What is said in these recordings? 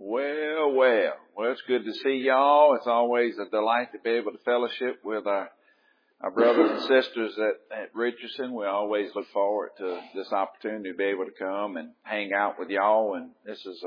Well, it's good to see y'all. It's always a delight to be able to fellowship with our brothers and sisters at Richardson. We always look forward to this opportunity to be able to come and hang out with y'all. And this is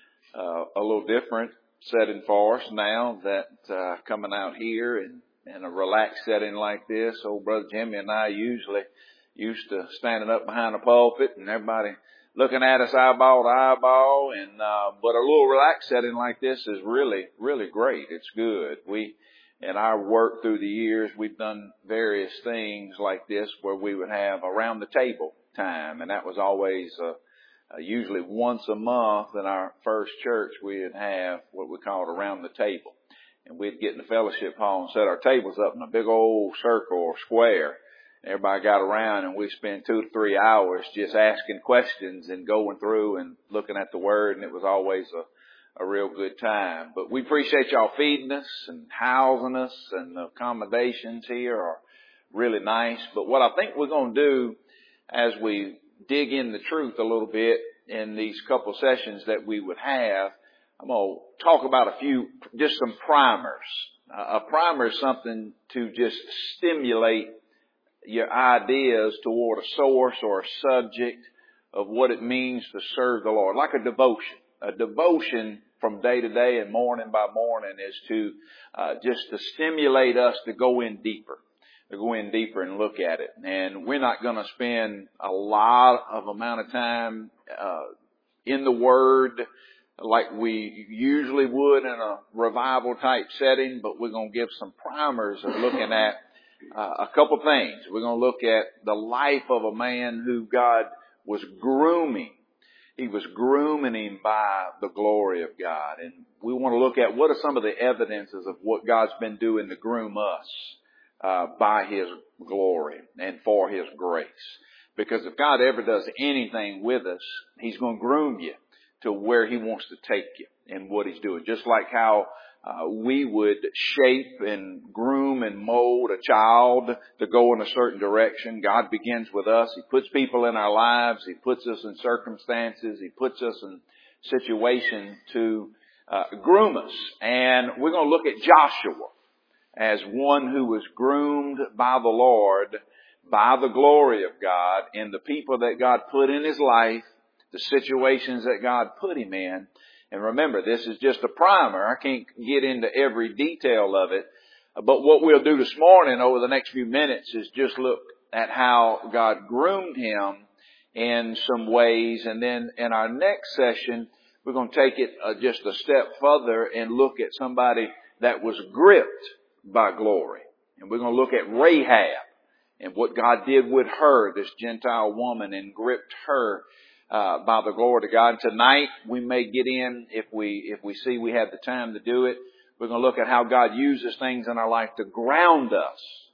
a little different setting for us now that coming out here in a relaxed setting like this. Old Brother Jimmy and I usually used to standing up behind the pulpit and everybody looking at us eyeball to eyeball, but a little relaxed setting like this is really, really great. It's good. In our work through the years, we've done various things like this where we would have around the table time, and that was always usually once a month in our first church. We'd have what we called around the table, and we'd get in the fellowship hall and set our tables up in a big old circle or square. Everybody got around and we spent 2 to 3 hours just asking questions and going through and looking at the Word, and it was always a real good time. But we appreciate y'all feeding us and housing us, and the accommodations here are really nice. But what I think we're going to do as we dig in the truth a little bit in these couple sessions that we would have, I'm going to talk about just some primers. A primer is something to just stimulate your ideas toward a source or a subject of what it means to serve the Lord, like a devotion. A devotion from day to day and morning by morning is to just to stimulate us to go in deeper and look at it. And we're not going to spend a lot of amount of time in the Word like we usually would in a revival type setting, but we're going to give some primers of looking at a couple things. We're going to look at the life of a man who God was grooming. He was grooming him by the glory of God. And we want to look at what are some of the evidences of what God's been doing to groom us by His glory and for His grace. Because if God ever does anything with us, He's going to groom you to where He wants to take you and what He's doing. Just like how we would shape and groom and mold a child to go in a certain direction. God begins with us. He puts people in our lives. He puts us in circumstances. He puts us in situations to groom us. And we're going to look at Joshua as one who was groomed by the Lord, by the glory of God, and the people that God put in his life, the situations that God put him in. And remember, this is just a primer. I can't get into every detail of it. But what we'll do this morning over the next few minutes is just look at how God groomed him in some ways. And then in our next session, we're going to take it just a step further and look at somebody that was gripped by glory. And we're going to look at Rahab and what God did with her, this Gentile woman, and gripped her by the glory of God. Tonight we may get in, if we see we have the time to do it, we're going to look at how God uses things in our life to ground us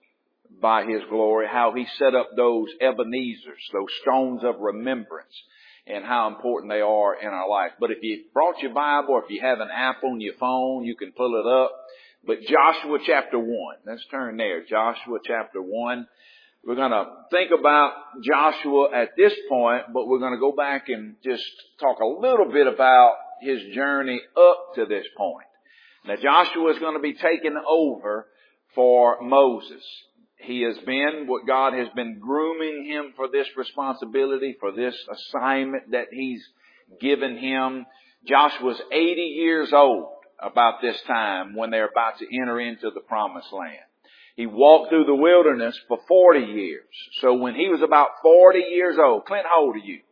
by His glory, how He set up those Ebenezers, those stones of remembrance, and how important they are in our life. But if you brought your Bible, or if you have an app on your phone, you can pull it up. But Joshua chapter 1, let's turn there. Joshua chapter 1. We're going to think about Joshua at this point, but we're going to go back and just talk a little bit about his journey up to this point. Now, Joshua is going to be taken over for Moses. He has been what God has been grooming him for this responsibility, for this assignment that He's given him. Joshua's 80 years old about this time when they're about to enter into the Promised Land. He walked through the wilderness for 40 years. So when he was about 40 years old, Clint, how old are you?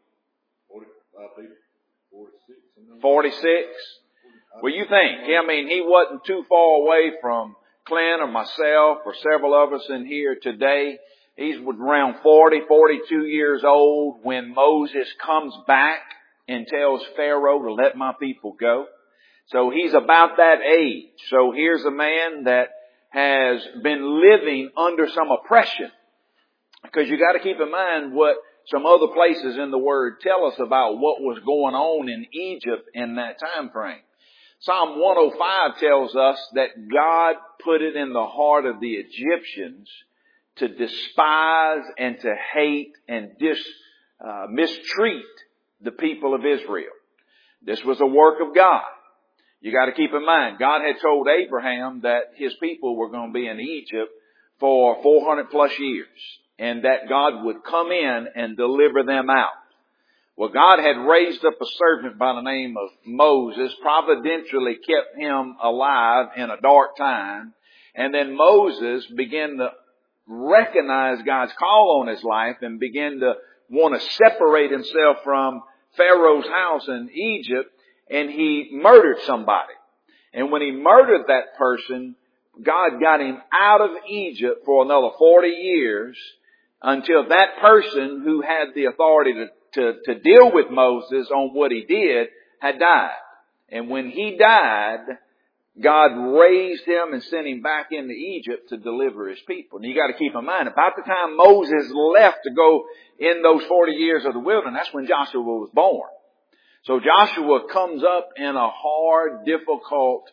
46. Well, you think, I mean, he wasn't too far away from Clint or myself or several of us in here today. He's around 40, 42 years old when Moses comes back and tells Pharaoh to let my people go. So he's about that age. So here's a man that has been living under some oppression. Because you got to keep in mind what some other places in the Word tell us about what was going on in Egypt in that time frame. Psalm 105 tells us that God put it in the heart of the Egyptians to despise and to hate and mistreat the people of Israel. This was a work of God. You got to keep in mind, God had told Abraham that his people were going to be in Egypt for 400 plus years, and that God would come in and deliver them out. Well, God had raised up a servant by the name of Moses, providentially kept him alive in a dark time, and then Moses began to recognize God's call on his life and began to want to separate himself from Pharaoh's house in Egypt, and he murdered somebody. And when he murdered that person, God got him out of Egypt for another 40 years until that person who had the authority to deal with Moses on what he did had died. And when he died, God raised him and sent him back into Egypt to deliver his people. And you got to keep in mind, about the time Moses left to go in those 40 years of the wilderness, that's when Joshua was born. So Joshua comes up in a hard, difficult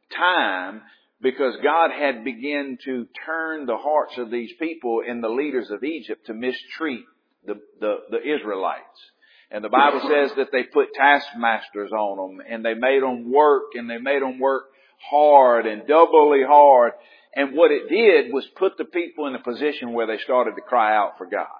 time because God had begun to turn the hearts of these people and the leaders of Egypt to mistreat the Israelites. And the Bible says that they put taskmasters on them, and they made them work, and they made them work hard and doubly hard. And what it did was put the people in a position where they started to cry out for God.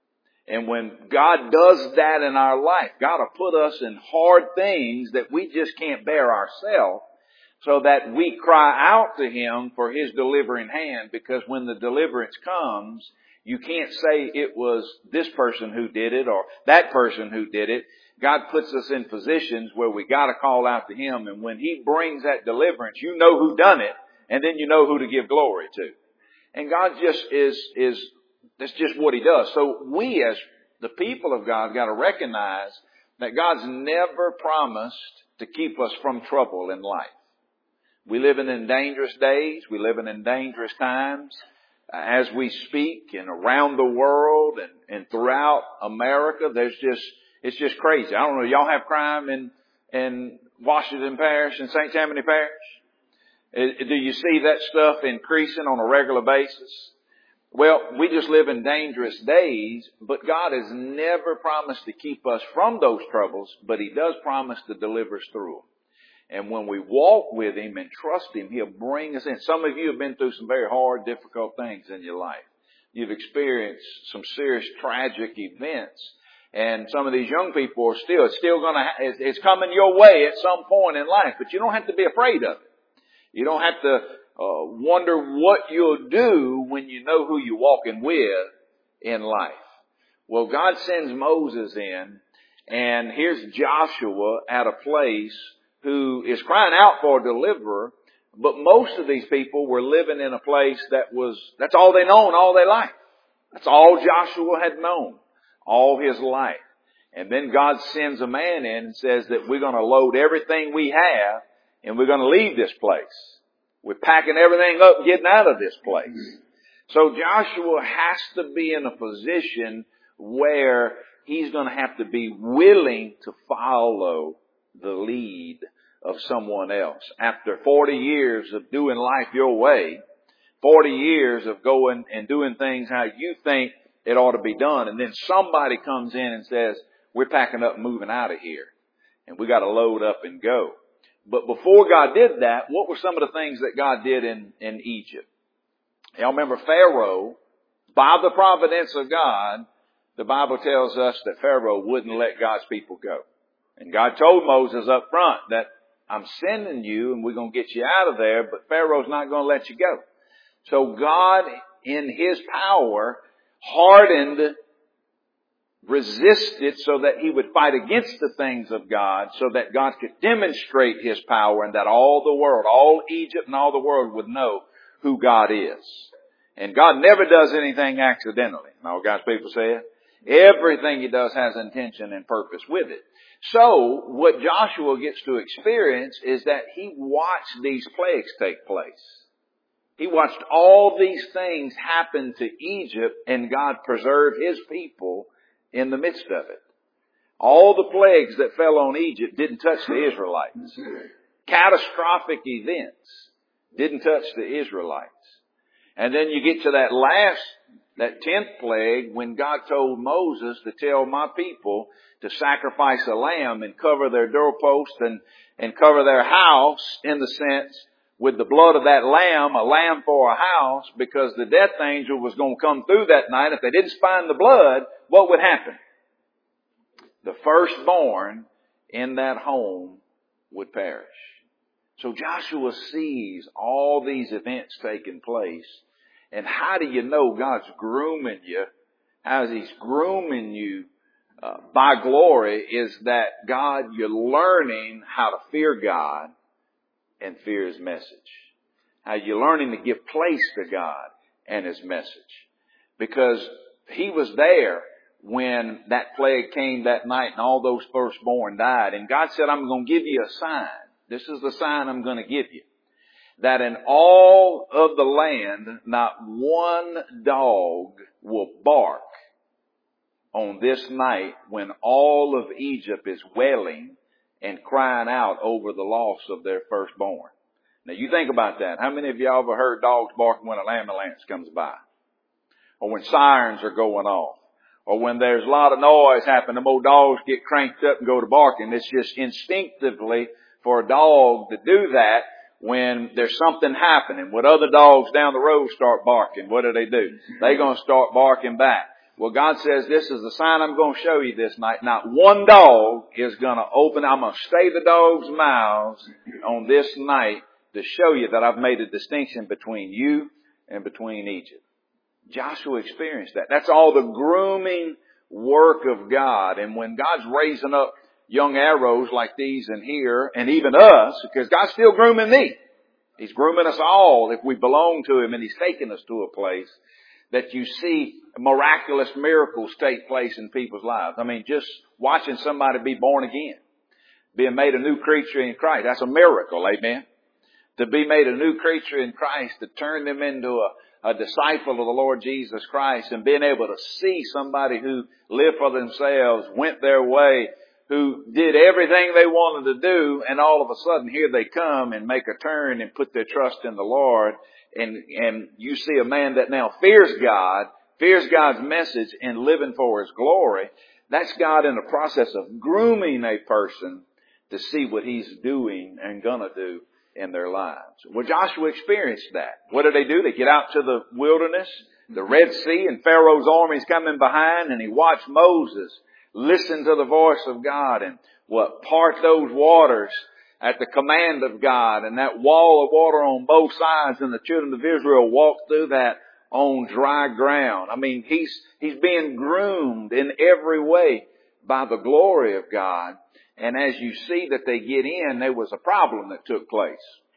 And when God does that in our life, God will put us in hard things that we just can't bear ourselves, so that we cry out to Him for His delivering hand, because when the deliverance comes, you can't say it was this person who did it or that person who did it. God puts us in positions where we got to call out to Him, and when He brings that deliverance, you know who done it, and then you know who to give glory to. And God just that's just what He does. So we as the people of God got to recognize that God's never promised to keep us from trouble in life. We living in dangerous days. We living in dangerous times. As we speak, and around the world and throughout America, it's just crazy. I don't know, y'all have crime in Washington Parish and St. Tammany Parish? Do you see that stuff increasing on a regular basis? Well, we just live in dangerous days, but God has never promised to keep us from those troubles, but He does promise to deliver us through them. And when we walk with Him and trust Him, He'll bring us in. Some of you have been through some very hard, difficult things in your life. You've experienced some serious, tragic events. And some of these young people are it's coming your way at some point in life, but you don't have to be afraid of it. You don't have to wonder what you'll do when you know who you're walking with in life. Well, God sends Moses in, and here's Joshua at a place who is crying out for a deliverer, but most of these people were living in a place that's all they known all their life. That's all Joshua had known all his life. And then God sends a man in and says that we're going to load everything we have and we're going to leave this place. We're packing everything up, getting out of this place. So Joshua has to be in a position where he's going to have to be willing to follow the lead of someone else. After 40 years of doing life your way, 40 years of going and doing things how you think it ought to be done, and then somebody comes in and says, we're packing up and moving out of here, and we got to load up and go. But before God did that, what were some of the things that God did in Egypt? Y'all remember Pharaoh, by the providence of God, the Bible tells us that Pharaoh wouldn't let God's people go. And God told Moses up front that I'm sending you and we're going to get you out of there, but Pharaoh's not going to let you go. So God, in His power, hardened, resisted so that He would fight against the things of God, so that God could demonstrate His power, and that all the world, all Egypt and all the world would know who God is. And God never does anything accidentally. And all God's people say it. Everything He does has intention and purpose with it. So, what Joshua gets to experience is that he watched these plagues take place. He watched all these things happen to Egypt, and God preserved His people in the midst of it. All the plagues that fell on Egypt didn't touch the Israelites. Catastrophic events didn't touch the Israelites. And then you get to that last That 10th plague, when God told Moses to tell my people to sacrifice a lamb and cover their doorpost and cover their house, in the sense, with the blood of that lamb, a lamb for a house, because the death angel was going to come through that night. If they didn't find the blood, what would happen? The firstborn in that home would perish. So Joshua sees all these events taking place. And how do you know God's grooming you? How He's grooming you by glory is that God, you're learning how to fear God and fear His message. How you're learning to give place to God and His message. Because He was there when that plague came that night and all those firstborn died. And God said, I'm going to give you a sign. This is the sign I'm going to give you. That in all of the land, not one dog will bark on this night when all of Egypt is wailing and crying out over the loss of their firstborn. Now you think about that. How many of y'all ever heard dogs barking when an ambulance comes by? Or when sirens are going off? Or when there's a lot of noise happening, them old dogs get cranked up and go to barking. It's just instinctively for a dog to do that when there's something happening. When other dogs down the road start barking, what do? They're going to start barking back. Well, God says, this is the sign I'm going to show you this night. Not one dog is going to open. I'm going to stay the dogs' mouths on this night to show you that I've made a distinction between you and between Egypt. Joshua experienced that. That's all the grooming work of God. And when God's raising up young arrows like these in here, and even us, because God's still grooming me. He's grooming us all if we belong to Him, and He's taking us to a place that you see miraculous miracles take place in people's lives. I mean, just watching somebody be born again, being made a new creature in Christ, that's a miracle, amen? To be made a new creature in Christ, to turn them into a disciple of the Lord Jesus Christ, and being able to see somebody who lived for themselves, went their way, who did everything they wanted to do, and all of a sudden here they come and make a turn and put their trust in the Lord. And you see a man that now fears God's message and living for His glory. That's God in the process of grooming a person to see what He's doing and gonna do in their lives. Well, Joshua experienced that. What did they do? They get out to the wilderness, the Red Sea, and Pharaoh's army's coming behind, and he watched Moses listen to the voice of God and part those waters at the command of God, and that wall of water on both sides, and the children of Israel walked through that on dry ground. I mean, he's being groomed in every way by the glory of God. And as you see that they get in, there was a problem that took place.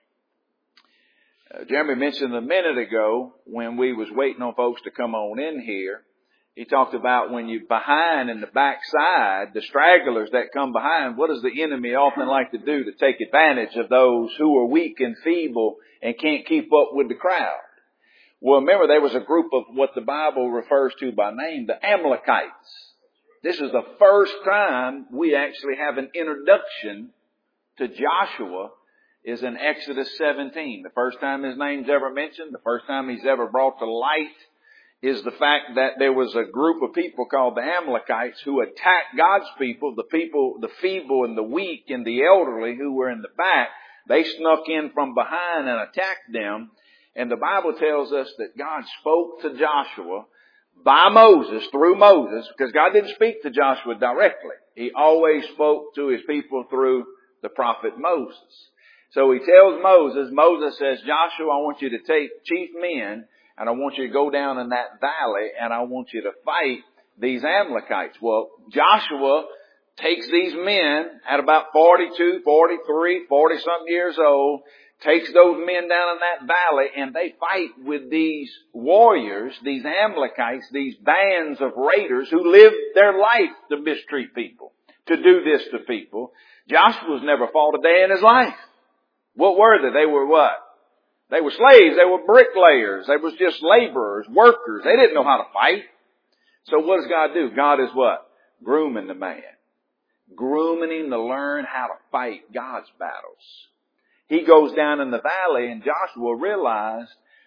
Jeremy mentioned a minute ago when we was waiting on folks to come on in here, he talked about when you're behind in the backside, the stragglers that come behind, what does the enemy often like to do to take advantage of those who are weak and feeble and can't keep up with the crowd? Well, remember there was a group of what the Bible refers to by name, the Amalekites. This is the first time we actually have an introduction to Joshua is in Exodus 17. The first time his name's ever mentioned, the first time he's ever brought to light is the fact that there was a group of people called the Amalekites who attacked God's people, the feeble and the weak and the elderly who were in the back. They snuck in from behind and attacked them. And the Bible tells us that God spoke to Joshua by Moses, through Moses, because God didn't speak to Joshua directly. He always spoke to His people through the prophet Moses. So He tells Moses says, Joshua, I want you to take chief men, and I want you to go down in that valley, and I want you to fight these Amalekites. Well, Joshua takes these men at about 42, 43, 40-something years old, takes those men down in that valley, and they fight with these warriors, these Amalekites, these bands of raiders who lived their life to mistreat people, to do this to people. Joshua's never fought a day in his life. What were they? They were what? They were slaves. They were bricklayers. They was just laborers, workers. They didn't know how to fight. So what does God do? God is what? Grooming the man. Grooming him to learn how to fight God's battles. He goes down in the valley, and Joshua realized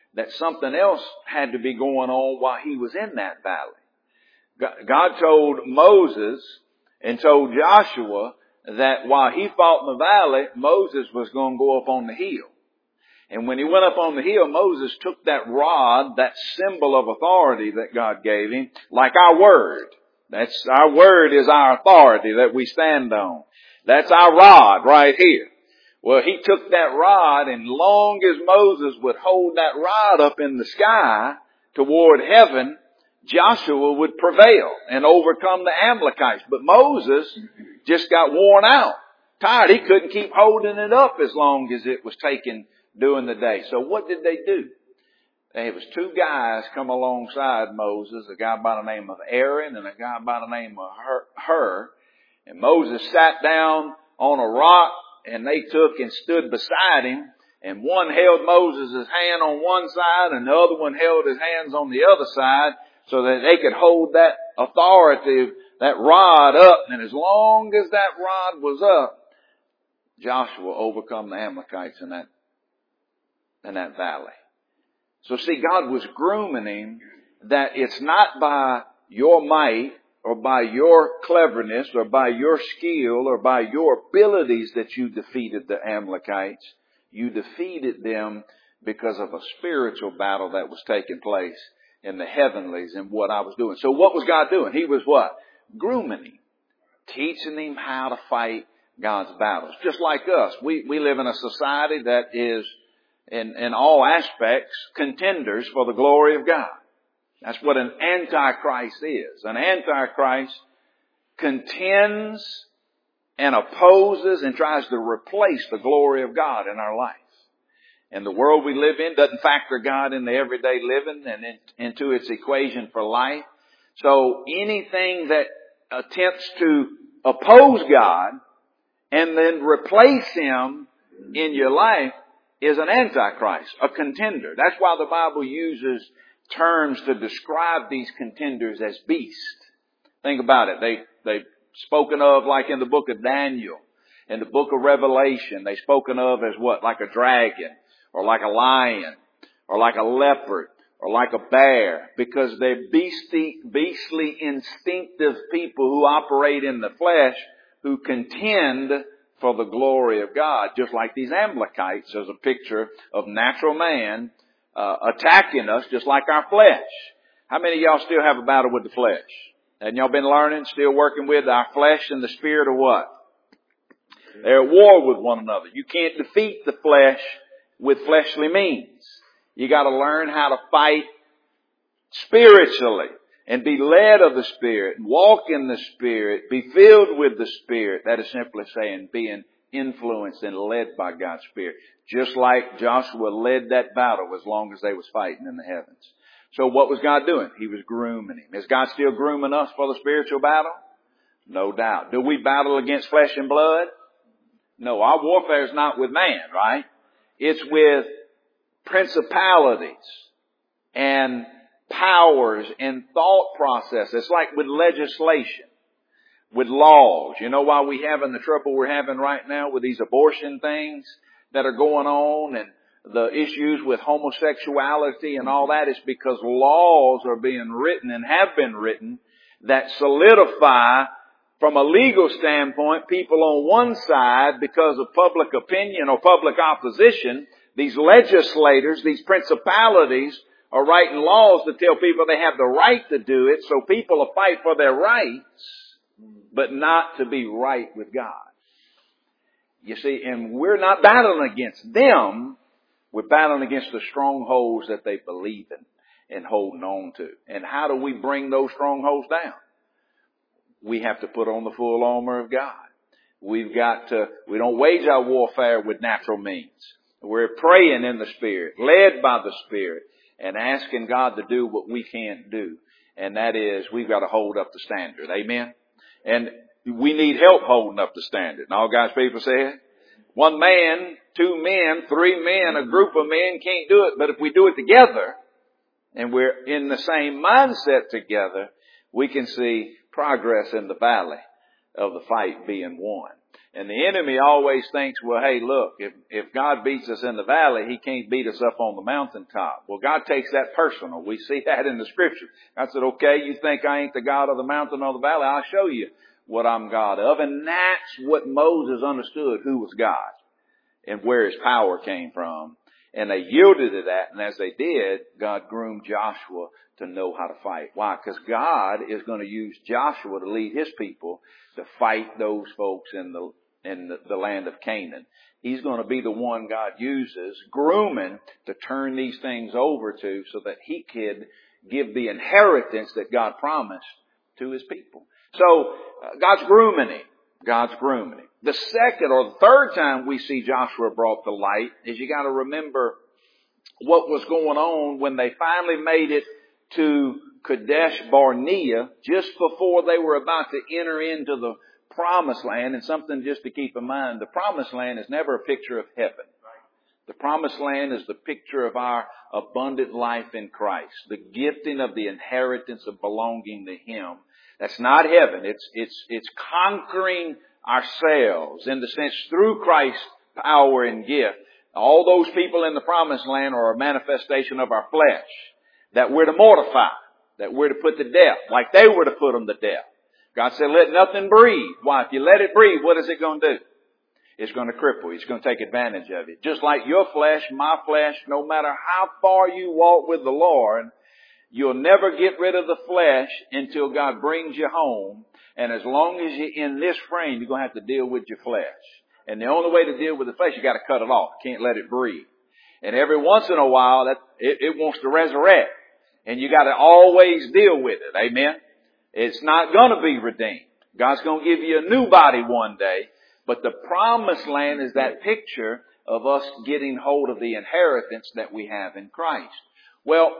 that something else had to be going on while he was in that valley. God told Moses and told Joshua that while he fought in the valley, Moses was going to go up on the hill. And when he went up on the hill, Moses took that rod, that symbol of authority that God gave him, like our word. Our word is our authority that we stand on. That's our rod right here. Well, he took that rod, and long as Moses would hold that rod up in the sky toward heaven, Joshua would prevail and overcome the Amalekites. But Moses just got worn out, tired. He couldn't keep holding it up as long as it was taking during the day. So what did they do? There was two guys come alongside Moses, a guy by the name of Aaron and a guy by the name of Hur. And Moses sat down on a rock, and they took and stood beside him. And one held Moses' hand on one side, and the other one held his hands on the other side, so that they could hold that authority, that rod up. And as long as that rod was up, Joshua overcome the Amalekites in that valley. So see, God was grooming him that it's not by your might or by your cleverness or by your skill or by your abilities that you defeated the Amalekites. You defeated them because of a spiritual battle that was taking place in the heavenlies and what I was doing. So what was God doing? He was what? Grooming him. Teaching him how to fight God's battles. Just like us. We live in a society that is in all aspects contenders for the glory of God. That's what an antichrist is. An antichrist contends and opposes and tries to replace the glory of God in our life. And the world we live in doesn't factor God in the everyday living and into its equation for life. So anything that attempts to oppose God and then replace Him in your life is an antichrist, a contender. That's why the Bible uses terms to describe these contenders as beasts. Think about it. They've spoken of like in the book of Daniel, in the book of Revelation, they're spoken of as what? Like a dragon, or like a lion, or like a leopard, or like a bear, because they're beastly, instinctive people who operate in the flesh, who contend for the glory of God, just like these Amalekites as a picture of natural man attacking us just like our flesh. How many of y'all still have a battle with the flesh? And y'all been learning, still working with our flesh and the spirit or what? They're at war with one another. You can't defeat the flesh with fleshly means. You got to learn how to fight spiritually and be led of the Spirit, and walk in the Spirit, be filled with the Spirit. That is simply saying being influenced and led by God's Spirit. Just like Joshua led that battle as long as they was fighting in the heavens. So what was God doing? He was grooming him. Is God still grooming us for the spiritual battle? No doubt. Do we battle against flesh and blood? No, our warfare is not with man, right? It's with principalities and powers and thought process. It's like with legislation, with laws. You know why we having the trouble we're having right now with these abortion things that are going on and the issues with homosexuality and all that? Is because laws are being written and have been written that solidify, from a legal standpoint, people on one side because of public opinion or public opposition. These legislators, these principalities, are writing laws to tell people they have the right to do it, so people will fight for their rights, but not to be right with God. You see, and we're not battling against them, we're battling against the strongholds that they believe in and holding on to. And how do we bring those strongholds down? We have to put on the full armor of God. We don't wage our warfare with natural means. We're praying in the Spirit, led by the Spirit, and asking God to do what we can't do. And that is, we've got to hold up the standard. Amen? And we need help holding up the standard. And all God's people say, one man, two men, three men, a group of men can't do it. But if we do it together, and we're in the same mindset together, we can see progress in the valley of the fight being won. And the enemy always thinks, well, hey, look, if God beats us in the valley, He can't beat us up on the mountaintop. Well, God takes that personal. We see that in the Scripture. God said, okay, you think I ain't the God of the mountain or the valley? I'll show you what I'm God of. And that's what Moses understood, who was God and where His power came from. And they yielded to that. And as they did, God groomed Joshua to know how to fight. Why? Because God is going to use Joshua to lead His people to fight those folks in the land of Canaan. He's going to be the one God uses, grooming, to turn these things over to so that He could give the inheritance that God promised to His people. So, God's grooming Him. God's grooming Him. The second or the third time we see Joshua brought to light is you got to remember what was going on when they finally made it to Kadesh Barnea, just before they were about to enter into the Promised Land. And something just to keep in mind, the Promised Land is never a picture of heaven. The Promised Land is the picture of our abundant life in Christ, the gifting of the inheritance of belonging to Him. That's not heaven. It's conquering ourselves in the sense through Christ's power and gift. All those people in the Promised Land are a manifestation of our flesh that we're to mortify, that we're to put to death, like they were to put them to death. God said, let nothing breathe. Why? If you let it breathe, what is it going to do? It's going to cripple you. It's going to take advantage of it. Just like your flesh, my flesh, no matter how far you walk with the Lord, you'll never get rid of the flesh until God brings you home. And as long as you're in this frame, you're going to have to deal with your flesh. And the only way to deal with the flesh, you got to cut it off. Can't let it breathe. And every once in a while, it wants to resurrect. And you got to always deal with it. Amen? It's not going to be redeemed. God's going to give you a new body one day. But the Promised Land is that picture of us getting hold of the inheritance that we have in Christ. Well,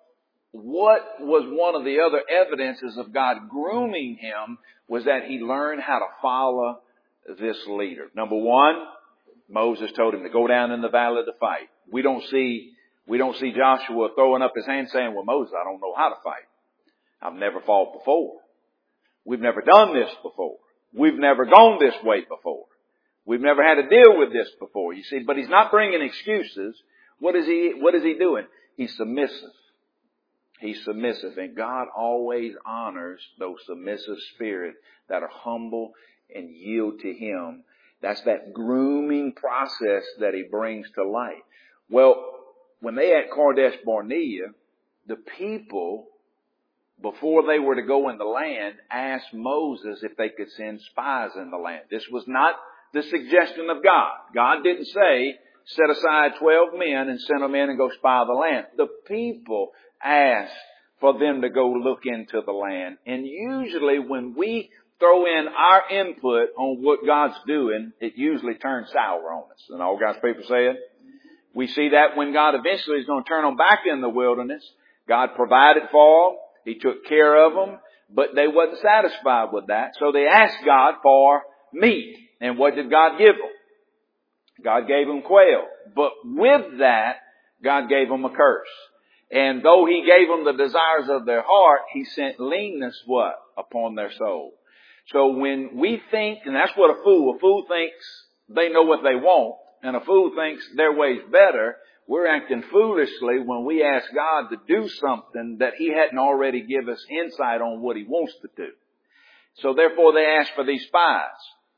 what was one of the other evidences of God grooming him was that he learned how to follow this leader. Number one, Moses told him to go down in the valley to fight. We don't see Joshua throwing up his hand saying, well, Moses, I don't know how to fight. I've never fought before. We've never done this before. We've never gone this way before. We've never had to deal with this before. You see, but he's not bringing excuses. What is he doing? He's submissive. He's submissive. And God always honors those submissive spirits that are humble and yield to Him. That's that grooming process that He brings to light. Well, when they at Kadesh Barnea, the people, before they were to go in the land, asked Moses if they could send spies in the land. This was not the suggestion of God. God didn't say, set aside 12 men and send them in and go spy the land. The people asked for them to go look into the land. And usually when we throw in our input on what God's doing, it usually turns sour on us. And all God's people say it. We see that when God eventually is going to turn them back in the wilderness. God provided for them. He took care of them. But they wasn't satisfied with that. So they asked God for meat. And what did God give them? God gave them quail. But with that, God gave them a curse. And though He gave them the desires of their heart, He sent leanness what? Upon their soul. So when we think, and that's what a fool thinks they know what they want, and a fool thinks their way's better, we're acting foolishly when we ask God to do something that He hadn't already given us insight on what He wants to do. So therefore they asked for these spies.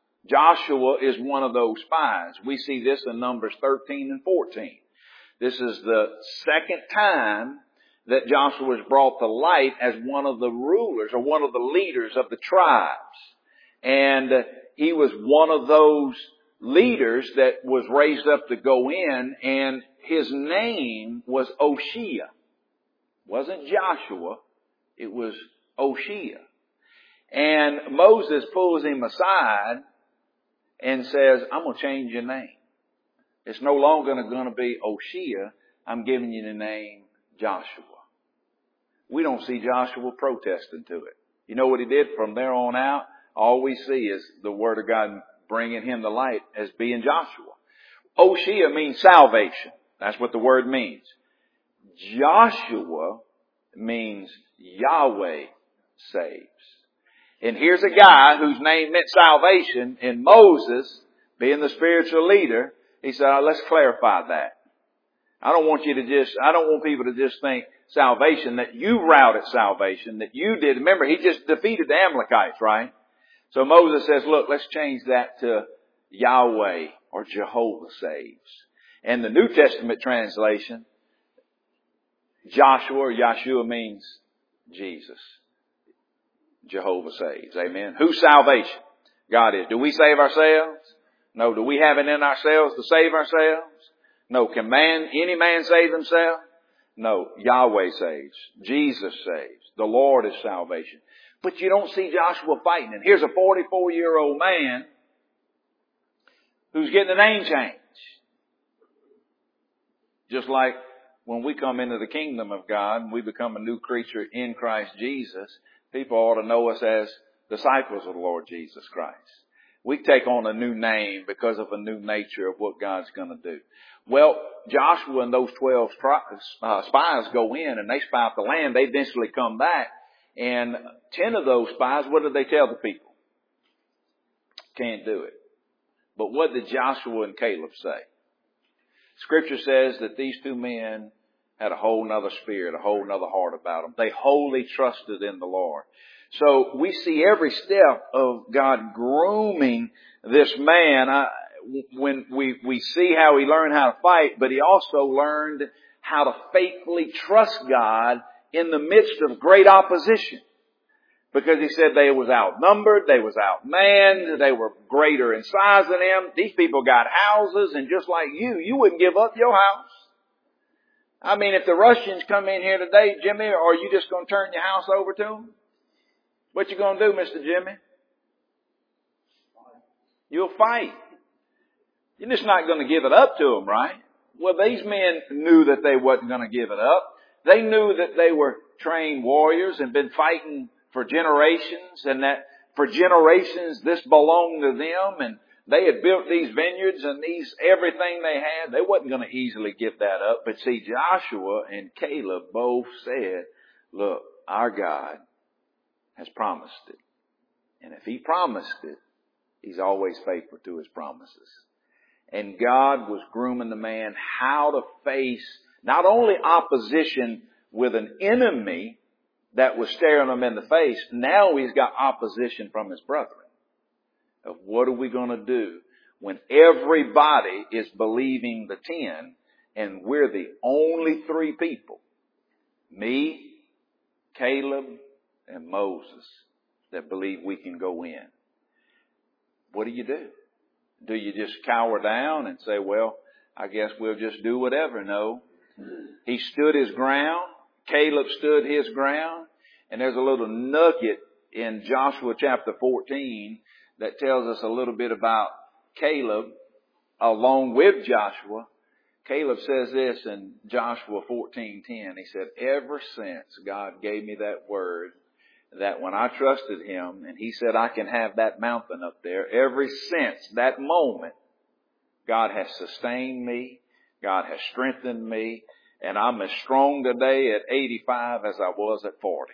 Joshua is one of those spies. We see this in Numbers 13 and 14. This is the second time that Joshua was brought to light as one of the rulers or one of the leaders of the tribes. And he was one of those leaders that was raised up to go in, and his name was Oshea. It wasn't Joshua, it was Oshea. And Moses pulls him aside and says, I'm going to change your name. It's no longer going to be Oshea. I'm giving you the name Joshua. We don't see Joshua protesting to it. You know what he did from there on out? All we see is the Word of God bringing him to light as being Joshua. Oshea means salvation. That's what the word means. Joshua means Yahweh saves. And here's a guy whose name meant salvation, and Moses, being the spiritual leader, he said, let's clarify that. I don't want people to just think salvation, that you routed salvation, that you did. Remember, he just defeated the Amalekites, right? So Moses says, look, let's change that to Yahweh or Jehovah saves. And the New Testament translation, Joshua or Yahshua means Jesus. Jehovah saves. Amen. Whose salvation? God is. Do we save ourselves? No. Do we have it in ourselves to save ourselves? No. Can any man save himself? No. Yahweh saves. Jesus saves. The Lord is salvation. But you don't see Joshua fighting. And here's a 44-year-old man who's getting a name change. Just like when we come into the kingdom of God and we become a new creature in Christ Jesus, people ought to know us as disciples of the Lord Jesus Christ. We take on a new name because of a new nature of what God's going to do. Well, Joshua and those 12 spies go in and they spy out the land. They eventually come back. And 10 of those spies, what did they tell the people? Can't do it. But what did Joshua and Caleb say? Scripture says that these two men had a whole nother spirit, a whole nother heart about them. They wholly trusted in the Lord. So we see every step of God grooming this man. When we see how he learned how to fight, but he also learned how to faithfully trust God in the midst of great opposition. Because he said they was outnumbered, they was outmanned, they were greater in size than him. These people got houses, and just like you wouldn't give up your house. I mean, if the Russians come in here today, Jimmy, are you just going to turn your house over to them? What you going to do, Mr. Jimmy? You'll fight. You're just not going to give it up to them, right? Well, these men knew that they wasn't going to give it up. They knew that they were trained warriors and been fighting for generations, and that for generations this belonged to them, and they had built these vineyards and everything they had. They wasn't going to easily give that up. But see, Joshua and Caleb both said, look, our God has promised it. And if He promised it, He's always faithful to His promises. And God was grooming the man how to face not only opposition with an enemy that was staring him in the face, now he's got opposition from his brethren. Of what are we going to do when everybody is believing the 10 and we're the only 3 people, me, Caleb, and Moses, that believe we can go in? What do? Do you just cower down and say, well, I guess we'll just do whatever? No. He stood his ground. Caleb stood his ground. And there's a little nugget in Joshua chapter 14 that tells us a little bit about Caleb along with Joshua. Caleb says this in Joshua 14:10. He said, ever since God gave me that word, that when I trusted Him and He said I can have that mountain up there, ever since that moment, God has sustained me. God has strengthened me. And I'm as strong today at 85 as I was at 40.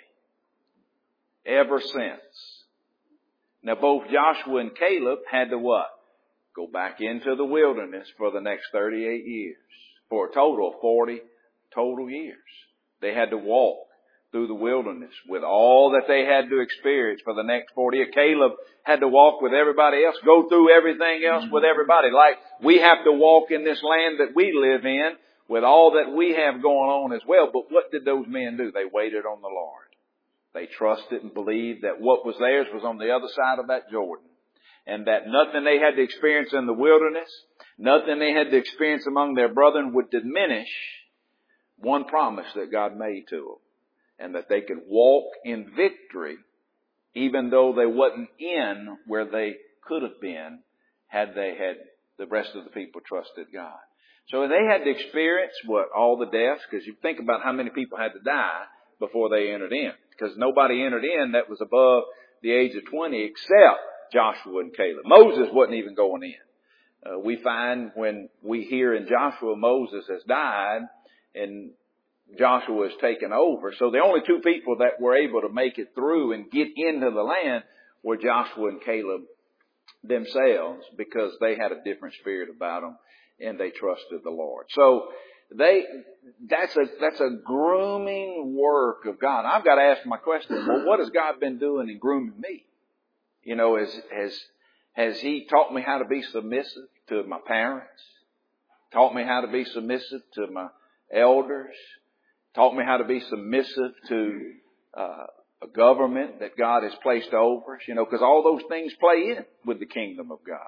Ever since. Now both Joshua and Caleb had to what? Go back into the wilderness for the next 38 years. For a total of 40 total years. They had to walk through the wilderness with all that they had to experience for the next 40 years. Caleb had to walk with everybody else, go through everything else with everybody. Like we have to walk in this land that we live in with all that we have going on as well. But what did those men do? They waited on the Lord. They trusted and believed that what was theirs was on the other side of that Jordan. And that nothing they had to experience in the wilderness, nothing they had to experience among their brethren would diminish one promise that God made to them. And that they could walk in victory even though they wasn't in where they could have been had the rest of the people trusted God. So they had to experience all the deaths, because you think about how many people had to die before they entered in. Because nobody entered in that was above the age of 20 except Joshua and Caleb. Moses wasn't even going in. We find when we hear in Joshua Moses has died, and Joshua is taken over. So the only two people that were able to make it through and get into the land were Joshua and Caleb themselves, because they had a different spirit about them and they trusted the Lord. So that's a grooming work of God. I've got to ask my question, well, what has God been doing in grooming me? You know, has He taught me how to be submissive to my parents? Taught me how to be submissive to my elders? Taught me how to be submissive to a government that God has placed over us? You know, because all those things play in with the kingdom of God.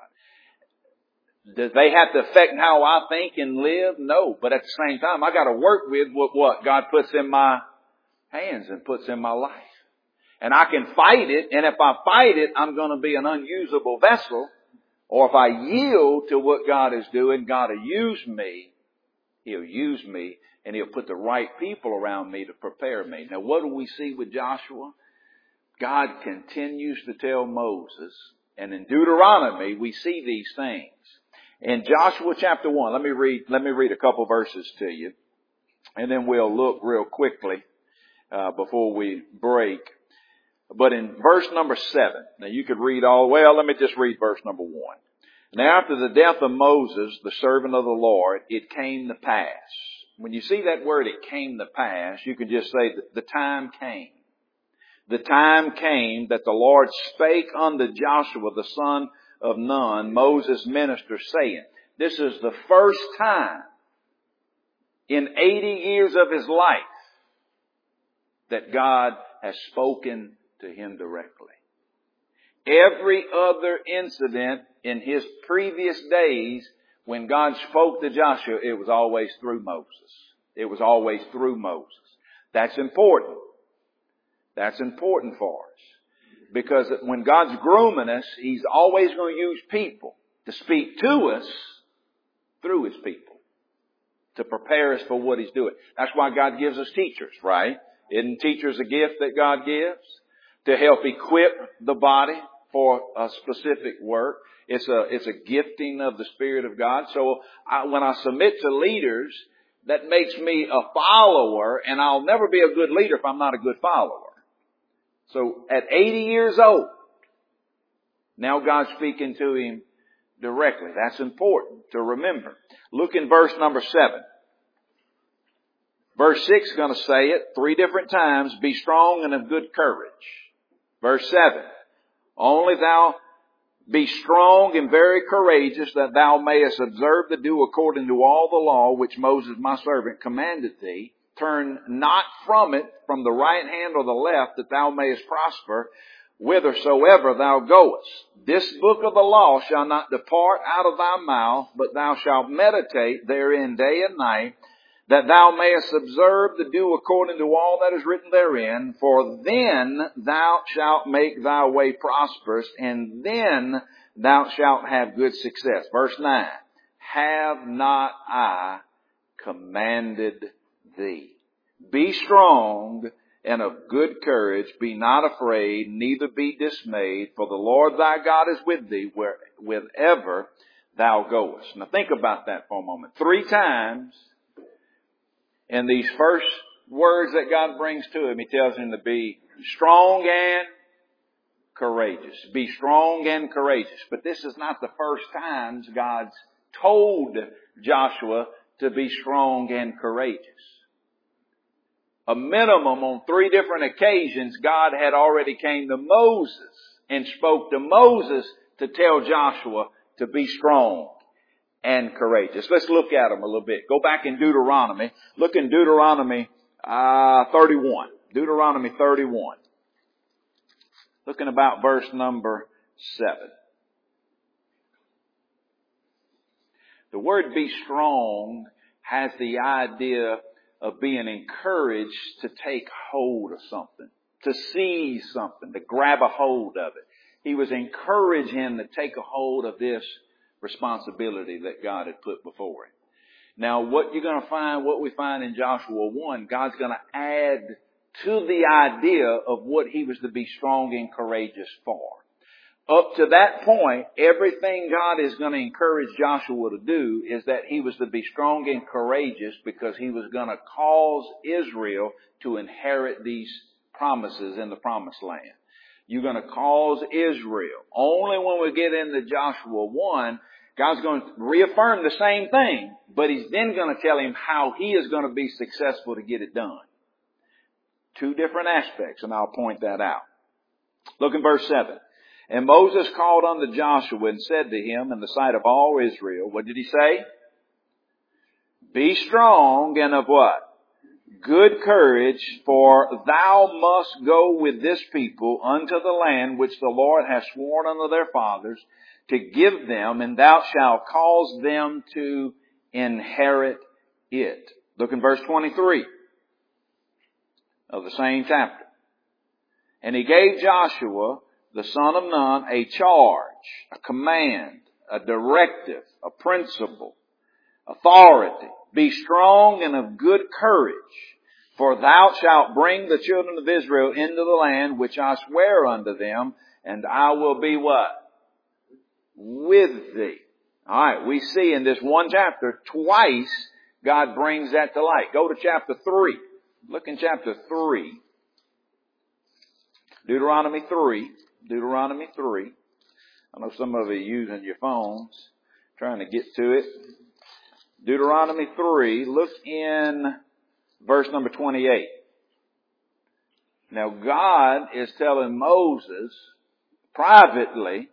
Do they have to affect how I think and live? No. But at the same time, I got to work with what God puts in my hands and puts in my life. And I can fight it. And if I fight it, I'm going to be an unusable vessel. Or if I yield to what God is doing, God will use me. He'll use me, and He'll put the right people around me to prepare me. Now, what do we see with Joshua? God continues to tell Moses, and in Deuteronomy, we see these things. In Joshua chapter 1, let me read a couple verses to you, and then we'll look real quickly before we break. But in verse number 7, now you could read let me just read verse number 1. Now after the death of Moses, the servant of the Lord, it came to pass. When you see that word, it came to pass, you could just say that the time came. The time came that the Lord spake unto Joshua, the son of Nun, Moses' minister, saying, this is the first time in 80 years of his life that God has spoken to him directly. Every other incident in his previous days, when God spoke to Joshua, it was always through Moses. It was always through Moses. That's important. That's important for us. Because when God's grooming us, He's always going to use people to speak to us through His people, to prepare us for what He's doing. That's why God gives us teachers, right? Isn't teachers a gift that God gives? To help equip the body for a specific work. It's a gifting of the Spirit of God. So when I submit to leaders, that makes me a follower, and I'll never be a good leader if I'm not a good follower. So at 80 years old, now God's speaking to him directly. That's important to remember. Look in verse number 7. Verse 6 is going to say it 3 different times. Be strong and of good courage. Verse 7. Only thou be strong and very courageous, that thou mayest observe to do according to all the law which Moses my servant commanded thee. Turn not from it, from the right hand or the left, that thou mayest prosper whithersoever thou goest. This book of the law shall not depart out of thy mouth, but thou shalt meditate therein day and night, that thou mayest observe to do according to all that is written therein. For then thou shalt make thy way prosperous, and then thou shalt have good success. Verse 9. Have not I commanded thee? Be strong and of good courage. Be not afraid, neither be dismayed. For the Lord thy God is with thee wherever thou goest. Now think about that for a moment. 3 times in these first words that God brings to him, He tells him to be strong and courageous. Be strong and courageous. But this is not the first time God's told Joshua to be strong and courageous. A minimum on 3 different occasions, God had already came to Moses and spoke to Moses to tell Joshua to be strong and courageous. Let's look at them a little bit. Go back in Deuteronomy. Look in Deuteronomy 31. Deuteronomy 31. Looking about verse number 7. The word be strong has the idea of being encouraged to take hold of something, to seize something, to grab a hold of it. He was encouraging him to take a hold of this responsibility that God had put before him. Now, what we find in Joshua 1, God's going to add to the idea of what he was to be strong and courageous for. Up to that point, everything God is going to encourage Joshua to do is that he was to be strong and courageous because he was going to cause Israel to inherit these promises in the promised land. You're going to cause Israel. Only when we get into Joshua 1, God's going to reaffirm the same thing, but He's then going to tell him how he is going to be successful to get it done. Two different aspects, and I'll point that out. Look in verse 7. And Moses called unto Joshua and said to him in the sight of all Israel, what did he say? Be strong and of what? Good courage, for thou must go with this people unto the land which the Lord hath sworn unto their fathers to give them, and thou shalt cause them to inherit it. Look in verse 23 of the same chapter. And he gave Joshua, the son of Nun, a charge, a command, a directive, a principle, authority. Be strong and of good courage, for thou shalt bring the children of Israel into the land which I swear unto them, and I will be what? With thee. Alright, we see in this one chapter, twice God brings that to light. Go to chapter 3. Look in chapter 3. Deuteronomy 3. Deuteronomy 3. I know some of you are using your phones, trying to get to it. Deuteronomy 3, look in verse number 28. Now God is telling Moses privately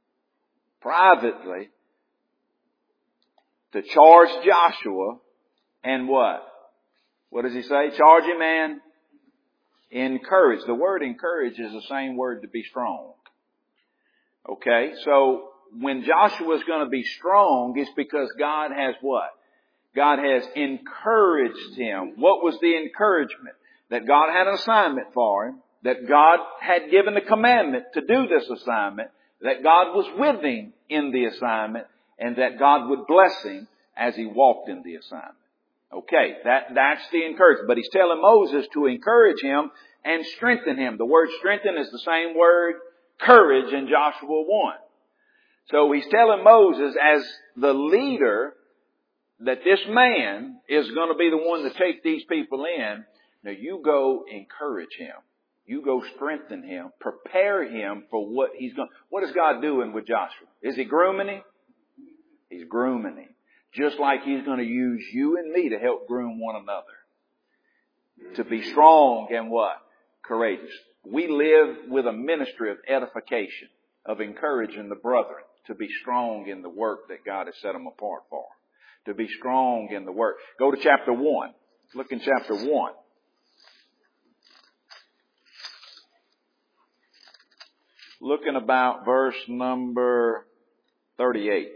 to charge Joshua and what? What does he say? Charge him and encourage. The word encourage is the same word to be strong. Okay, so when Joshua is going to be strong, it's because God has what? God has encouraged him. What was the encouragement? That God had an assignment for him. That God had given the commandment to do this assignment. That God was with him in the assignment. And that God would bless him as he walked in the assignment. Okay, that's the encouragement. But he's telling Moses to encourage him and strengthen him. The word strengthen is the same word courage in Joshua 1. So he's telling Moses as the leader that this man is going to be the one to take these people in. Now you go encourage him. You go strengthen him. Prepare him for what he's going. What is God doing with Joshua? Is He grooming him? He's grooming him. Just like He's going to use you and me to help groom one another. To be strong and what? Courageous. We live with a ministry of edification, of encouraging the brethren to be strong in the work that God has set them apart for. To be strong in the work. Go to chapter 1. Look in chapter 1. Looking about verse number 38.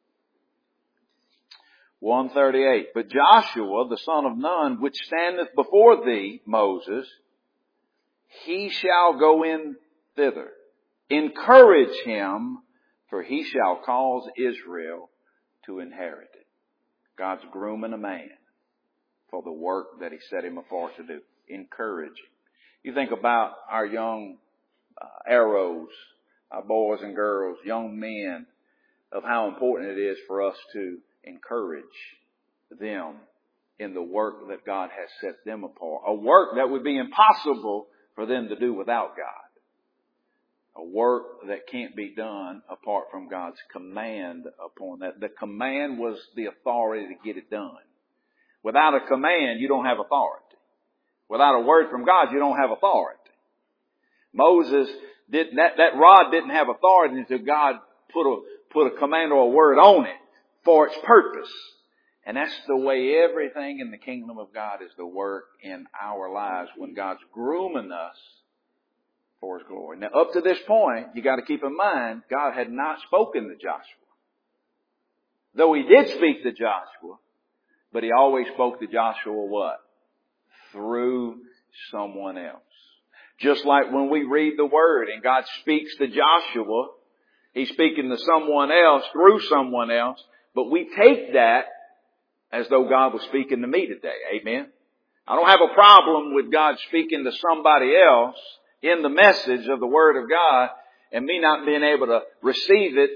138. But Joshua, the son of Nun, which standeth before thee, Moses, he shall go in thither. Encourage him, for he shall cause Israel to inherit it. God's grooming a man for the work that He set him apart to do. Encourage him. You think about our young arrows, our boys and girls, young men, of how important it is for us to encourage them in the work that God has set them apart. A work that would be impossible for them to do without God. A work that can't be done apart from God's command upon that. The command was the authority to get it done. Without a command, you don't have authority. Without a word from God, you don't have authority. Moses didn't, that rod didn't have authority until God put a command or a word on it for its purpose. And that's the way everything in the kingdom of God is to work in our lives when God's grooming us for His glory. Now, up to this point, you got to keep in mind, God had not spoken to Joshua. Though He did speak to Joshua, but He always spoke to Joshua what? Through someone else. Just like when we read the Word and God speaks to Joshua, He's speaking to someone else through someone else, but we take that as though God was speaking to me today. Amen? I don't have a problem with God speaking to somebody else in the message of the Word of God and me not being able to receive it,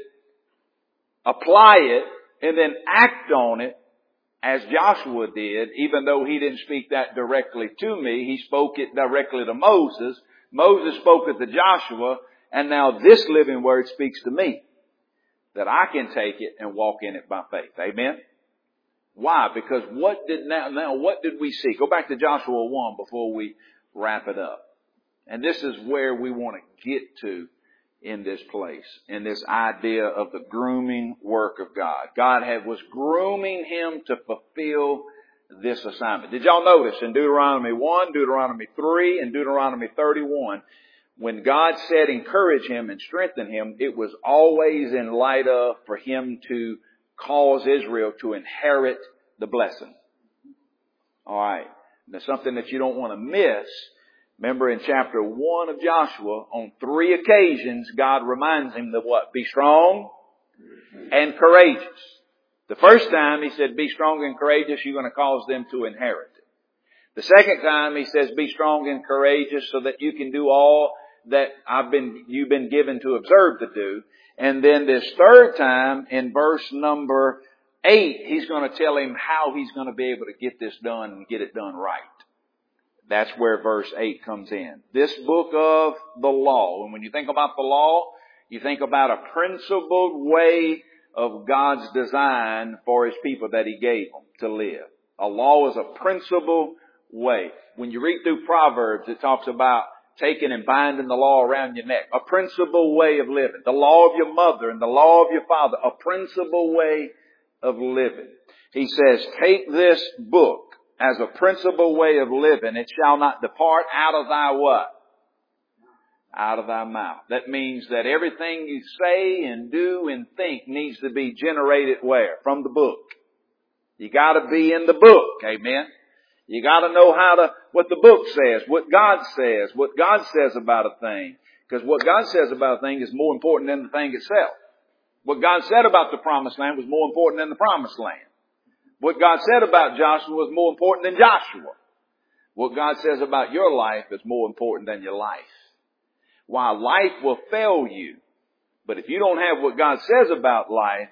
apply it, and then act on it as Joshua did, even though he didn't speak that directly to me. He spoke it directly to Moses. Moses spoke it to Joshua, and now this living word speaks to me, that I can take it and walk in it by faith. Amen? Why? Because what did we see? Go back to Joshua 1 before we wrap it up. And this is where we want to get to in this place, in this idea of the grooming work of God. God was grooming him to fulfill this assignment. Did y'all notice in Deuteronomy 1, Deuteronomy 3, and Deuteronomy 31, when God said encourage him and strengthen him, it was always in light of for him to cause Israel to inherit the blessing. All right. Now something that you don't want to miss. Remember in chapter 1 of Joshua, on 3 occasions, God reminds him of what? Be strong and courageous. The first time he said, be strong and courageous, you're going to cause them to inherit it. The second time he says, be strong and courageous so that you can do all that you've been given to observe to do. And then this third time in verse number 8, he's going to tell him how he's going to be able to get this done and get it done right. That's where verse 8 comes in. This book of the law. And when you think about the law, you think about a principled way of God's design for his people that he gave them to live. A law is a principled way. When you read through Proverbs, it talks about taking and binding the law around your neck. A principled way of living. The law of your mother and the law of your father. A principled way of living. He says, take this book as a principal way of living. It shall not depart out of thy what? Out of thy mouth. That means that everything you say and do and think needs to be generated where? From the book. You gotta be in the book. Amen. You gotta know what the book says, what God says about a thing. Because what God says about a thing is more important than the thing itself. What God said about the promised land was more important than the promised land. What God said about Joshua was more important than Joshua. What God says about your life is more important than your life. While life will fail you, but if you don't have what God says about life,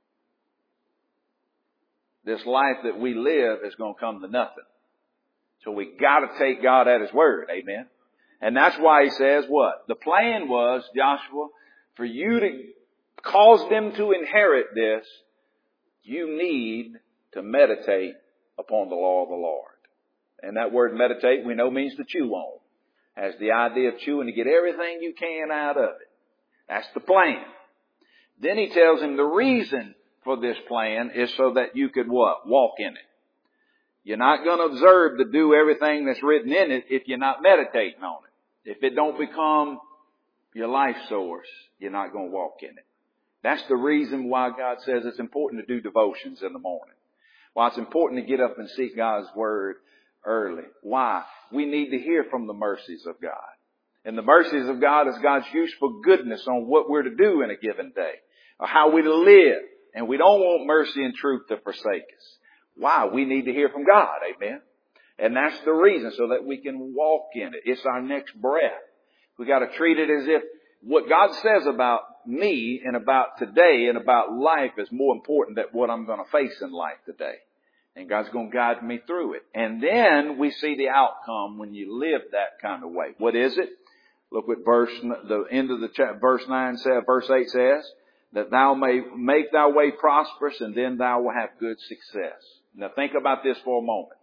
this life that we live is going to come to nothing. So we got to take God at his word. Amen. And that's why he says what? The plan was, Joshua, for you to cause them to inherit this, you need to meditate upon the law of the Lord. And that word meditate, we know, means to chew on. Has the idea of chewing to get everything you can out of it. That's the plan. Then he tells him the reason for this plan is so that you could what? Walk in it. You're not going to observe to do everything that's written in it if you're not meditating on it. If it don't become your life source, you're not going to walk in it. That's the reason why God says it's important to do devotions in the morning. Why it's important to get up and seek God's word early. Why? We need to hear from the mercies of God. And the mercies of God is God's useful goodness on what we're to do in a given day, or how we're to live. And we don't want mercy and truth to forsake us. Why? We need to hear from God. Amen. And that's the reason, so that we can walk in it. It's our next breath. We got to treat it as if what God says about me and about today and about life is more important than what I'm going to face in life today. And God's going to guide me through it. And then we see the outcome when you live that kind of way. What is it? Look what the end of the chapter, verse 8 says, that thou may make thy way prosperous, and then thou will have good success. Now think about this for a moment.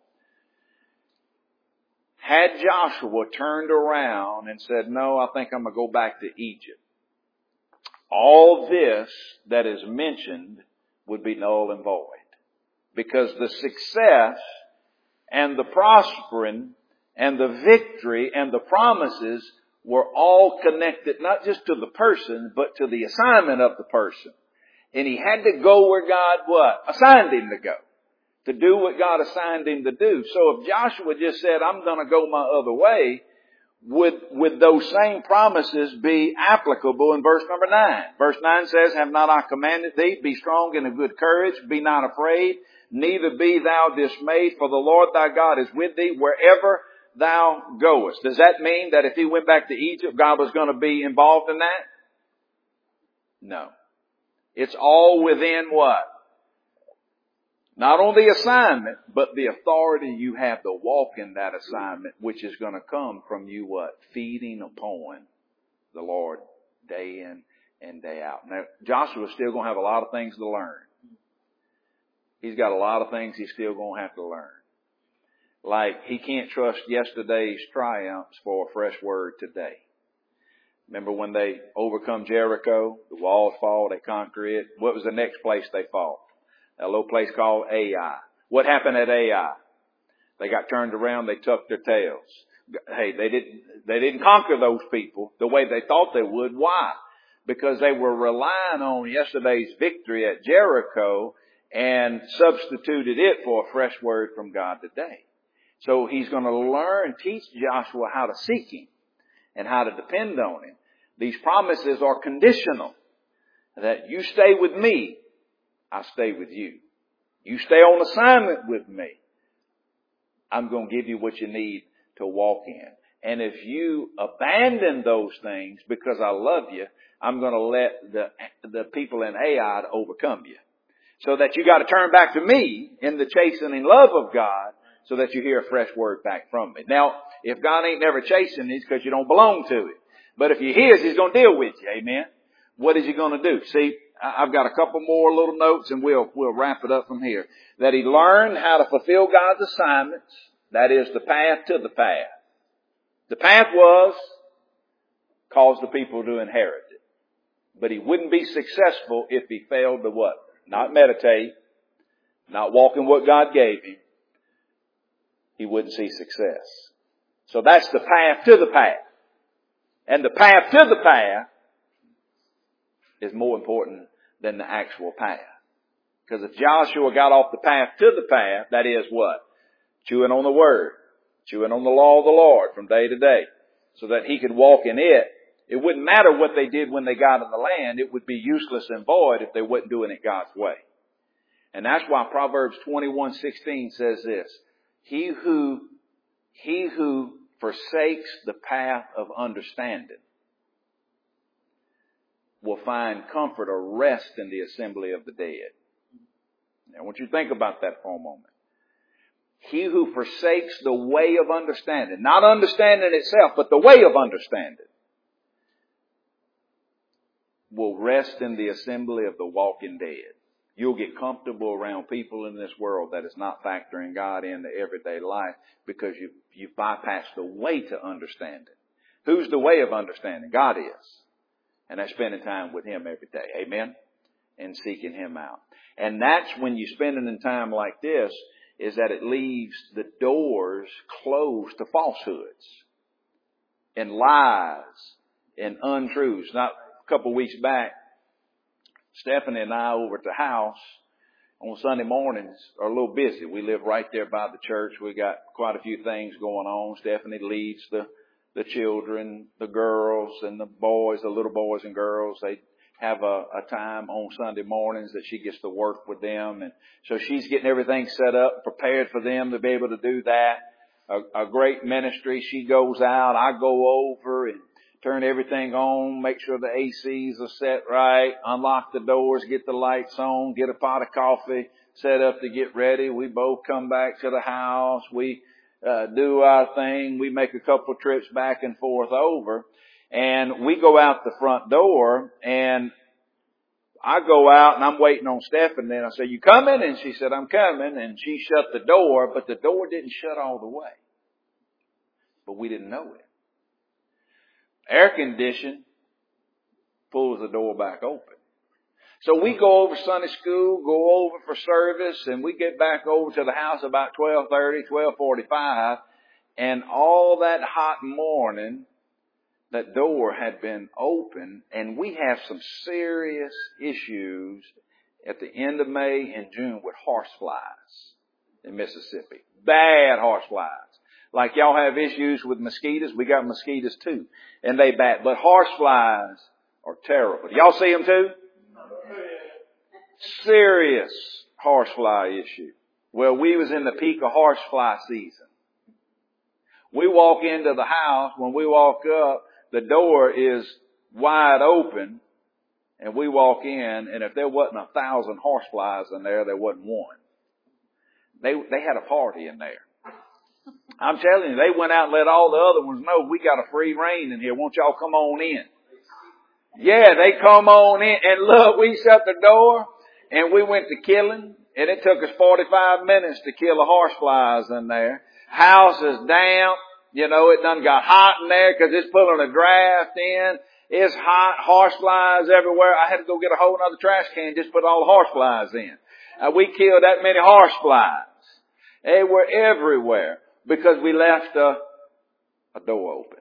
Had Joshua turned around and said, no, I think I'm going to go back to Egypt, all this that is mentioned would be null and void. Because the success and the prospering and the victory and the promises were all connected not just to the person, but to the assignment of the person. And he had to go where God what? Assigned him to go. To do what God assigned him to do. So if Joshua just said, I'm going to go my other way, would those same promises be applicable in verse number 9? Verse 9 says, have not I commanded thee, be strong and of good courage, be not afraid, neither be thou dismayed, for the Lord thy God is with thee wherever thou goest. Does that mean that if he went back to Egypt, God was going to be involved in that? No. It's all within what? Not only the assignment, but the authority you have to walk in that assignment, which is going to come from you what? Feeding upon the Lord day in and day out. Now, Joshua's still going to have a lot of things to learn. He's got a lot of things he's still going to have to learn. Like, he can't trust yesterday's triumphs for a fresh word today. Remember when they overcome Jericho, the walls fall, they conquer it. What was the next place they fought? A little place called Ai. What happened at Ai? They got turned around, they tucked their tails. Hey, they didn't conquer those people the way they thought they would. Why? Because they were relying on yesterday's victory at Jericho and substituted it for a fresh word from God today. So he's going to teach Joshua how to seek him and how to depend on him. These promises are conditional. That you stay with me, I stay with you. You stay on assignment with me, I'm going to give you what you need to walk in. And if you abandon those things because I love you, I'm going to let the people in Ai overcome you. So that you got to turn back to me in the chastening love of God so that you hear a fresh word back from me. Now, if God ain't never chastened, it's because you don't belong to it. But if you hear, he's going to deal with you. Amen. What is he going to do? See, I've got a couple more little notes and we'll wrap it up from here. That he learned how to fulfill God's assignments. That is the path to the path. The path was cause the people to inherit it. But he wouldn't be successful if he failed to what? Not meditate, not walk in what God gave him. He wouldn't see success. So that's the path to the path. And the path to the path is more important than the actual path. Because if Joshua got off the path to the path, that is what? Chewing on the Word, chewing on the law of the Lord from day to day, so that he could walk in it. It wouldn't matter what they did when they got in the land. It would be useless and void if they wasn't doing it God's way. And that's why Proverbs 21:16 says this. He who forsakes the path of understanding will find comfort or rest in the assembly of the dead. Now, I want you to think about that for a moment. He who forsakes the way of understanding, not understanding itself, but the way of understanding, will rest in the assembly of the walking dead. You'll get comfortable around people in this world that is not factoring God into everyday life because you bypassed the way to understanding. Who's the way of understanding? God is. And that's spending time with him every day. Amen? And seeking him out. And that's when you're spending in time like this, is that it leaves the doors closed to falsehoods and lies and untruths. Now, a couple of weeks back, Stephanie and I over at the house on Sunday mornings are a little busy. We live right there by the church. We got quite a few things going on. Stephanie leads the children, the girls and the boys, the little boys and girls. They have a time on Sunday mornings that she gets to work with them. And so she's getting everything set up, prepared for them to be able to do that. A great ministry. She goes out. I go over and turn everything on, make sure the ACs are set right, unlock the doors, get the lights on, get a pot of coffee set up to get ready. We both come back to the house. We do our thing. We make a couple of trips back and forth over. And we go out the front door, and I go out, and I'm waiting on Stephanie. And I say, "You coming?" And she said, "I'm coming." And she shut the door, but the door didn't shut all the way. But we didn't know it. Air condition pulls the door back open. So we go over Sunday school, go over for service, and we get back over to the house about 12:30, 12:45, and all that hot morning, that door had been open, and we have some serious issues at the end of May and June with horseflies in Mississippi. Bad horseflies. Like y'all have issues with mosquitoes, we got mosquitoes too. And they bad. But horseflies are terrible. Y'all see them too? Serious horsefly issue. Well, we was in the peak of horsefly season. We walk into the house. When we walk up, the door is wide open. And we walk in, and if there wasn't 1,000 horseflies in there, there wasn't one. They had a party in there. I'm telling you, they went out and let all the other ones know we got a free reign in here. Won't y'all come on in? Yeah, they come on in. And look, we shut the door and we went to killing. And it took us 45 minutes to kill the horseflies in there. House is damp. You know, it done got hot in there because it's pulling a draft in. It's hot, horseflies everywhere. I had to go get a whole other trash can just put all the horseflies in. We killed that many horseflies. They were everywhere because we left a door open.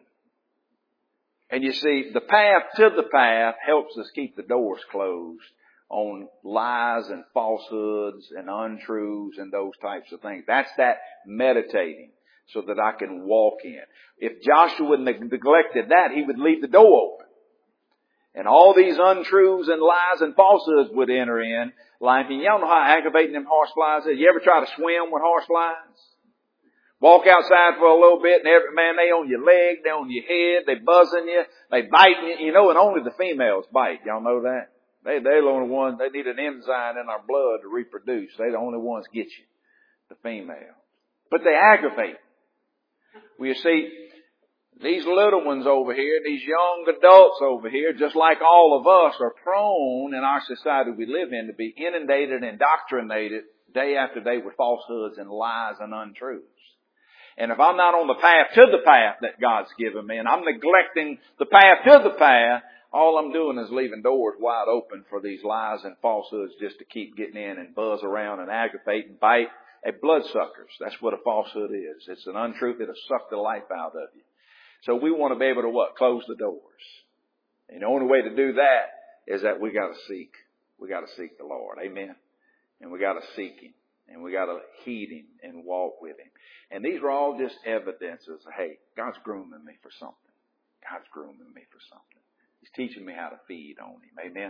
And you see, the path to the path helps us keep the doors closed on lies and falsehoods and untruths and those types of things. That's that meditating so that I can walk in. If Joshua neglected that, he would leave the door open. And all these untruths and lies and falsehoods would enter in life. And y'all know how aggravating them horseflies is. You ever try to swim with horseflies? Walk outside for a little bit and they on your leg, they on your head, they buzzing you, they biting you, you know, and only the females bite. Y'all know that? They're the only ones, they need an enzyme in our blood to reproduce. They're the only ones get you, the female. But they aggravate. Well, you see, these little ones over here, these young adults over here, just like all of us, are prone in our society we live in to be inundated and indoctrinated day after day with falsehoods and lies and untruths. And if I'm not on the path to the path that God's given me, and I'm neglecting the path to the path, all I'm doing is leaving doors wide open for these lies and falsehoods just to keep getting in and buzz around and aggravate and bite. Bloodsuckers. That's what a falsehood is. It's an untruth that'll suck the life out of you. So we want to be able to what? Close the doors. And the only way to do that is that we got to seek. We got to seek the Lord. Amen. And we got to seek Him. And we got to heed Him and walk with Him. And these are all just evidences of, hey, God's grooming me for something. God's grooming me for something. He's teaching me how to feed on Him. Amen.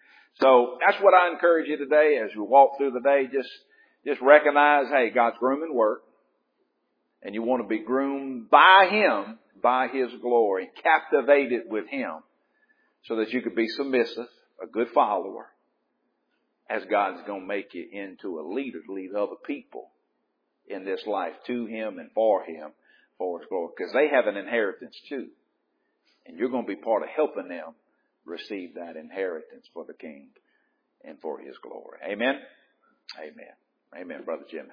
So that's what I encourage you today as you walk through the day. Just recognize, hey, God's grooming work. And you want to be groomed by Him, by His glory, captivated with Him so that you could be submissive, a good follower, as God's going to make you into a leader to lead other people in this life to Him and for Him, for His glory. Because they have an inheritance too. And you're going to be part of helping them receive that inheritance for the King and for His glory. Amen? Amen. Amen, Brother Jimmy.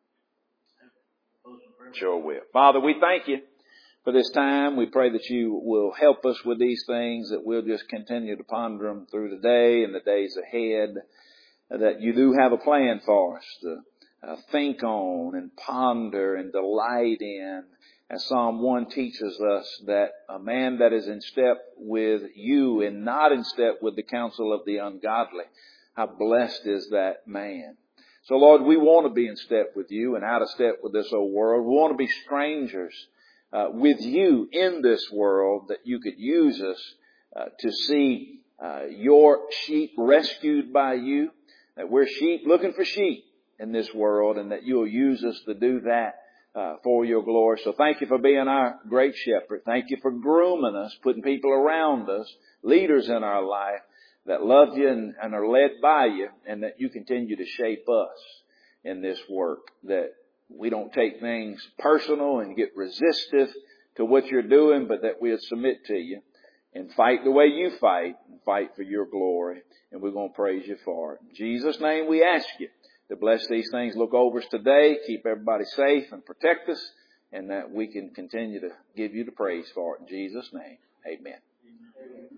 Sure will. Father, we thank You for this time. We pray that You will help us with these things, that we'll just continue to ponder them through the day and the days ahead, that You do have a plan for us to think on and ponder and delight in. As Psalm 1 teaches us, that a man that is in step with You and not in step with the counsel of the ungodly, how blessed is that man. So Lord, we want to be in step with You and out of step with this old world. We want to be strangers with You in this world, that You could use us to see Your sheep rescued by You, that we're sheep looking for sheep in this world, and that You'll use us to do that for Your glory. So thank You for being our great shepherd. Thank You for grooming us, putting people around us, leaders in our life that love You and are led by You, and that You continue to shape us in this work, that we don't take things personal and get resistive to what You're doing, but that we'll submit to You and fight the way You fight, and fight for Your glory. And we're going to praise You for it. In Jesus' name we ask You to bless these things. Look over us today. Keep everybody safe and protect us, and that we can continue to give You the praise for it. In Jesus' name, amen.